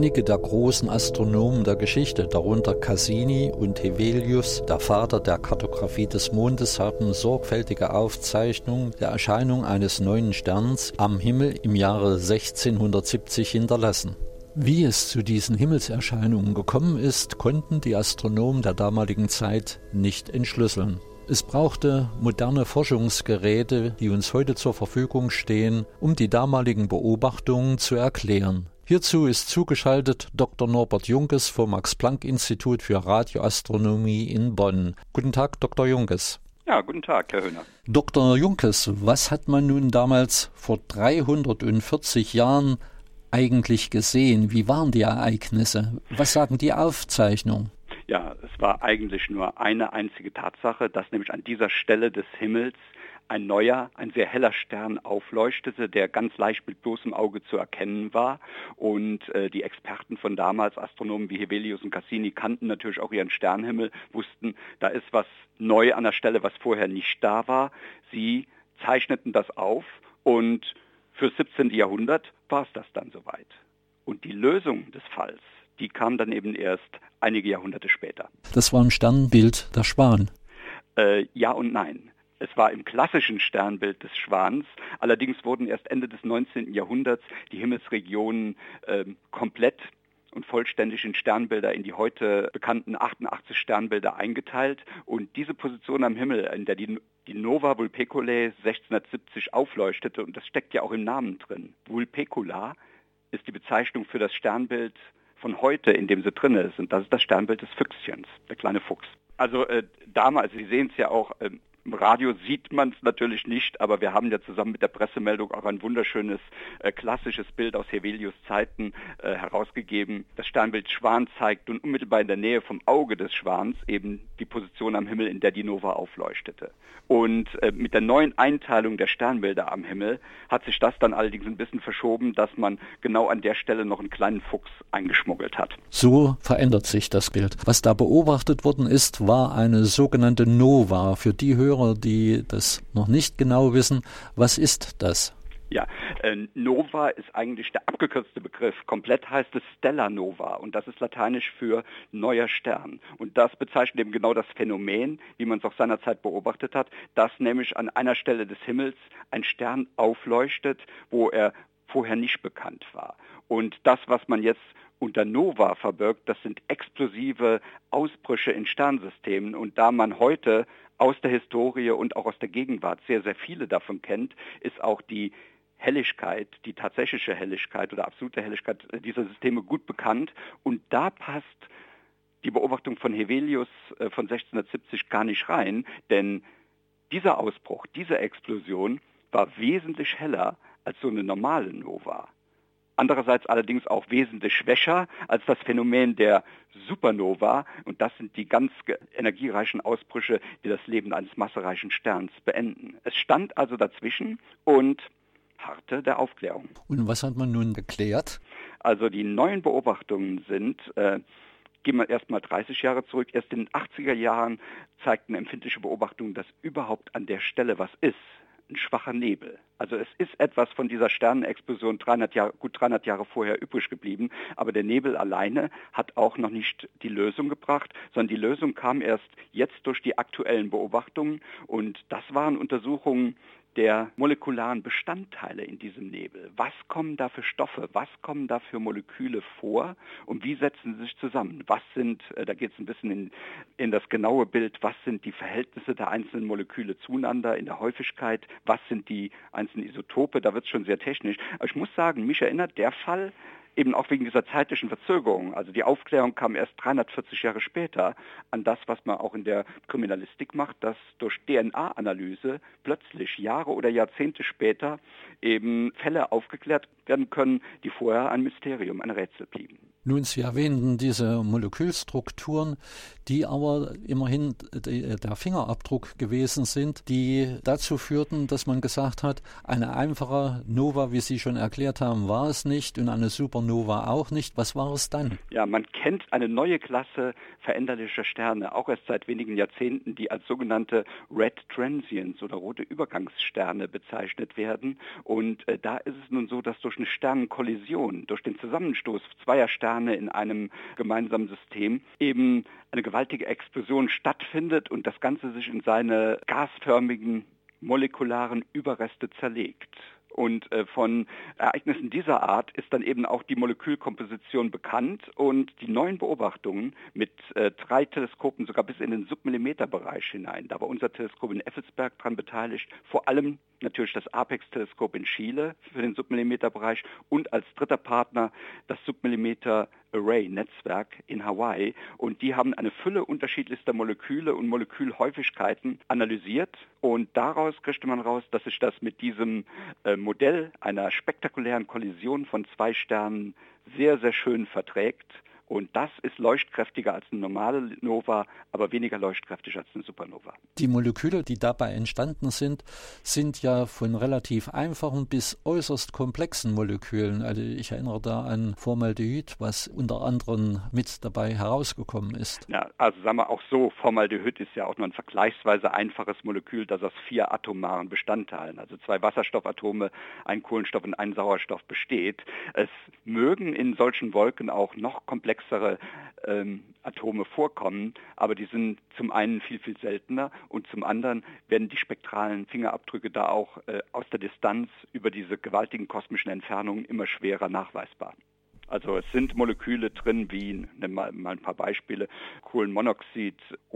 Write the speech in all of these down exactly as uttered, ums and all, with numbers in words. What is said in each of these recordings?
Einige der großen Astronomen der Geschichte, darunter Cassini und Hevelius, der Vater der Kartographie des Mondes, haben sorgfältige Aufzeichnungen der Erscheinung eines neuen Sterns am Himmel im Jahre sechzehnhundertsiebzig hinterlassen. Wie es zu diesen Himmelserscheinungen gekommen ist, konnten die Astronomen der damaligen Zeit nicht entschlüsseln. Es brauchte moderne Forschungsgeräte, die uns heute zur Verfügung stehen, um die damaligen Beobachtungen zu erklären. Hierzu ist zugeschaltet Doktor Norbert Junkes vom Max-Planck-Institut für Radioastronomie in Bonn. Guten Tag, Doktor Junkes. Ja, guten Tag, Herr Höhner. Doktor Junkes, was hat man nun damals vor dreihundertvierzig Jahren eigentlich gesehen? Wie waren die Ereignisse? Was sagen die Aufzeichnungen? Ja, es war eigentlich nur eine einzige Tatsache, dass nämlich an dieser Stelle des Himmels ein neuer, ein sehr heller Stern aufleuchtete, der ganz leicht mit bloßem Auge zu erkennen war. Und äh, die Experten von damals, Astronomen wie Hevelius und Cassini, kannten natürlich auch ihren Sternenhimmel, wussten, da ist was neu an der Stelle, was vorher nicht da war. Sie zeichneten das auf und fürs siebzehnte. Jahrhundert war es das dann soweit. Und die Lösung des Falls, die kam dann eben erst einige Jahrhunderte später. Das war im Sternbild der Schwan. Äh, ja und nein. Es war im klassischen Sternbild des Schwans. Allerdings wurden erst Ende des neunzehnten. Jahrhunderts die Himmelsregionen äh, komplett und vollständig in Sternbilder, in die heute bekannten achtundachtzig Sternbilder eingeteilt. Und diese Position am Himmel, in der die, die Nova Vulpeculae sechzehnhundertsiebzig aufleuchtete, und das steckt ja auch im Namen drin, Vulpecula ist die Bezeichnung für das Sternbild von heute, in dem sie drin ist. Und das ist das Sternbild des Füchschens, der kleine Fuchs. Also äh, damals, Sie sehen es ja auch, äh, im Radio sieht man es natürlich nicht, aber wir haben ja zusammen mit der Pressemeldung auch ein wunderschönes äh, klassisches Bild aus Hevelius Zeiten äh, herausgegeben. Das Sternbild Schwan zeigt nun unmittelbar in der Nähe vom Auge des Schwans eben die Position am Himmel, in der die Nova aufleuchtete. Und äh, mit der neuen Einteilung der Sternbilder am Himmel hat sich das dann allerdings ein bisschen verschoben, dass man genau an der Stelle noch einen kleinen Fuchs eingeschmuggelt hat. So verändert sich das Bild. Was da beobachtet worden ist, war eine sogenannte Nova. Für die Hörer, die das noch nicht genau wissen, was ist das? Ja, äh, Nova ist eigentlich der abgekürzte Begriff. Komplett heißt es Stella Nova und das ist lateinisch für neuer Stern. Und das bezeichnet eben genau das Phänomen, wie man es auch seinerzeit beobachtet hat, dass nämlich an einer Stelle des Himmels ein Stern aufleuchtet, wo er vorher nicht bekannt war. Und das, was man jetzt unter Nova verbirgt, das sind explosive Ausbrüche in Sternsystemen. Und da man heute aus der Historie und auch aus der Gegenwart sehr, sehr viele davon kennt, ist auch die Helligkeit, die tatsächliche Helligkeit oder absolute Helligkeit dieser Systeme gut bekannt. Und da passt die Beobachtung von Hevelius von sechzehnhundertsiebzig gar nicht rein, denn dieser Ausbruch, diese Explosion war wesentlich heller als so eine normale Nova. Andererseits allerdings auch wesentlich schwächer als das Phänomen der Supernova. Und das sind die ganz energiereichen Ausbrüche, die das Leben eines massereichen Sterns beenden. Es stand also dazwischen und harte der Aufklärung. Und was hat man nun geklärt? Also die neuen Beobachtungen sind, äh, gehen wir erstmal dreißig Jahre zurück, erst in den achtziger Jahren zeigten empfindliche Beobachtungen, dass überhaupt an der Stelle was ist. Ein schwacher Nebel. Also es ist etwas von dieser Sternenexplosion dreihundert Jahre, gut dreihundert Jahre vorher übrig geblieben, aber der Nebel alleine hat auch noch nicht die Lösung gebracht, sondern die Lösung kam erst jetzt durch die aktuellen Beobachtungen und das waren Untersuchungen der molekularen Bestandteile in diesem Nebel. Was kommen da für Stoffe, was kommen da für Moleküle vor und wie setzen sie sich zusammen? Was sind, da geht es ein bisschen in, in das genaue Bild, was sind die Verhältnisse der einzelnen Moleküle zueinander in der Häufigkeit, was sind die einzelnen Isotope, da wird es schon sehr technisch. Aber ich muss sagen, mich erinnert der Fall, eben auch wegen dieser zeitlichen Verzögerung. Also die Aufklärung kam erst dreihundertvierzig Jahre später an das, was man auch in der Kriminalistik macht, dass durch D N A-Analyse plötzlich Jahre oder Jahrzehnte später eben Fälle aufgeklärt werden können, die vorher ein Mysterium, ein Rätsel blieben. Nun, Sie erwähnten diese Molekülstrukturen, die aber immerhin der Fingerabdruck gewesen sind, die dazu führten, dass man gesagt hat, eine einfache Nova, wie Sie schon erklärt haben, war es nicht und eine Supernova auch nicht. Was war es dann? Ja, man kennt eine neue Klasse veränderlicher Sterne, auch erst seit wenigen Jahrzehnten, die als sogenannte Red Transients oder rote Übergangssterne bezeichnet werden. Und äh, da ist es nun so, dass durch eine Sternenkollision, durch den Zusammenstoß zweier Sterne Sterne in einem gemeinsamen System eben eine gewaltige Explosion stattfindet und das Ganze sich in seine gasförmigen molekularen Überreste zerlegt. Und äh, von Ereignissen dieser Art ist dann eben auch die Molekülkomposition bekannt und die neuen Beobachtungen mit äh, drei Teleskopen sogar bis in den Submillimeterbereich hinein. Da war unser Teleskop in Effelsberg dran beteiligt, vor allem natürlich das Apex-Teleskop in Chile für den Submillimeterbereich und als dritter Partner das Submillimeter-Array-Netzwerk in Hawaii. Und die haben eine Fülle unterschiedlichster Moleküle und Molekülhäufigkeiten analysiert und daraus kriegte man raus, dass sich das mit diesem äh, Modell einer spektakulären Kollision von zwei Sternen sehr, sehr schön verträgt. Und das ist leuchtkräftiger als eine normale Nova, aber weniger leuchtkräftig als eine Supernova. Die Moleküle, die dabei entstanden sind, sind ja von relativ einfachen bis äußerst komplexen Molekülen. Also ich erinnere da an Formaldehyd, was unter anderem mit dabei herausgekommen ist. Ja, also sagen wir auch so, Formaldehyd ist ja auch nur ein vergleichsweise einfaches Molekül, das aus vier atomaren Bestandteilen, also zwei Wasserstoffatome, ein Kohlenstoff und ein Sauerstoff besteht. Es mögen in solchen Wolken auch noch komplexere ähm, Atome vorkommen, aber die sind zum einen viel, viel seltener und zum anderen werden die spektralen Fingerabdrücke da auch äh, aus der Distanz über diese gewaltigen kosmischen Entfernungen immer schwerer nachweisbar. Also es sind Moleküle drin wie, nehmen wir mal ein paar Beispiele, Kohlenmonoxid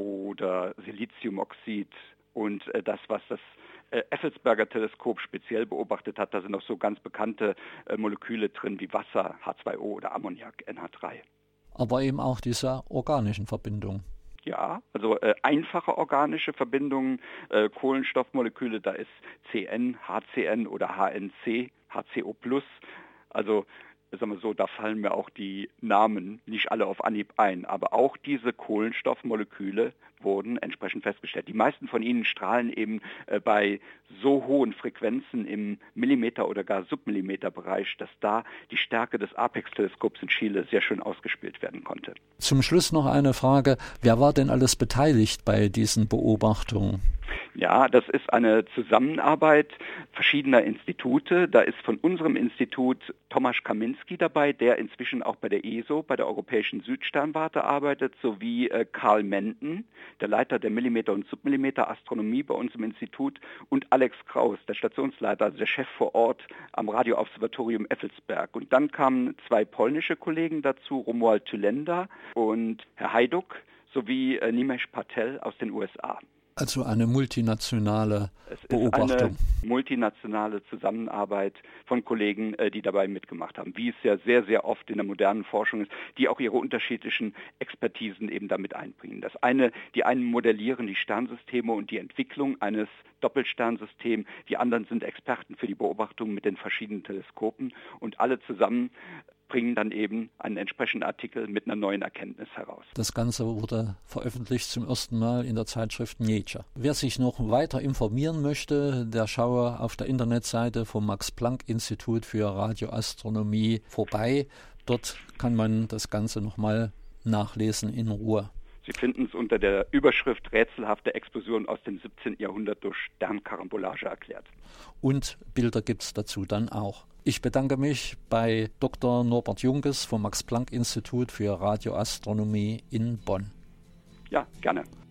oder Siliziumoxid und äh, das, was das Effelsberger Teleskop speziell beobachtet hat, da sind auch so ganz bekannte äh, Moleküle drin wie Wasser, H zwei O oder Ammoniak, N H drei. Aber eben auch diese organischen Verbindungen. Ja, also äh, einfache organische Verbindungen, äh, Kohlenstoffmoleküle, da ist C N, H C N oder H N C, H C O plus. Also sagen wir so, da fallen mir auch die Namen nicht alle auf Anhieb ein, aber auch diese Kohlenstoffmoleküle wurden entsprechend festgestellt. Die meisten von ihnen strahlen eben äh, bei so hohen Frequenzen im Millimeter- oder gar Submillimeterbereich, dass da die Stärke des Apex-Teleskops in Chile sehr schön ausgespielt werden konnte. Zum Schluss noch eine Frage. Wer war denn alles beteiligt bei diesen Beobachtungen? Ja, das ist eine Zusammenarbeit verschiedener Institute. Da ist von unserem Institut Tomasz Kaminski dabei, der inzwischen auch bei der E S O, bei der Europäischen Südsternwarte arbeitet, sowie äh, Karl Menden, der Leiter der Millimeter- und Submillimeter-Astronomie bei uns im Institut, und Alex Kraus, der Stationsleiter, also der Chef vor Ort am Radioobservatorium Effelsberg. Und dann kamen zwei polnische Kollegen dazu, Romuald Tylenda und Herr Hajduk, sowie äh, Nimesh Patel aus den U S A. Also eine multinationale Beobachtung. Es ist eine multinationale Zusammenarbeit von Kollegen, die dabei mitgemacht haben, wie es ja sehr, sehr oft in der modernen Forschung ist, die auch ihre unterschiedlichen Expertisen eben damit einbringen. Das eine, die einen modellieren die Sternsysteme und die Entwicklung eines Doppelsternsystems, die anderen sind Experten für die Beobachtung mit den verschiedenen Teleskopen und alle zusammen bringen dann eben einen entsprechenden Artikel mit einer neuen Erkenntnis heraus. Das Ganze wurde veröffentlicht zum ersten Mal in der Zeitschrift Nature. Wer sich noch weiter informieren möchte, der schaue auf der Internetseite vom Max-Planck-Institut für Radioastronomie vorbei. Dort kann man das Ganze nochmal nachlesen in Ruhe. Sie finden es unter der Überschrift Rätselhafte Explosion aus dem siebzehnten Jahrhundert durch Sternkarambolage erklärt. Und Bilder gibt es dazu dann auch. Ich bedanke mich bei Doktor Norbert Junkes vom Max-Planck-Institut für Radioastronomie in Bonn. Ja, gerne.